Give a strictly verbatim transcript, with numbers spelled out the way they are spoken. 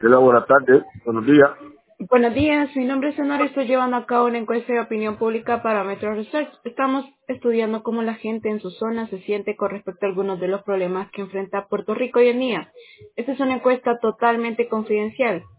Hola, buenas tardes, buenos días. Buenos días, mi nombre es Honor y estoy llevando a cabo una encuesta de opinión pública para Metro Research. Estamos estudiando cómo la gente en su zona se siente con respecto a algunos de los problemas que enfrenta Puerto Rico hoy en día. Esta es una encuesta totalmente confidencial.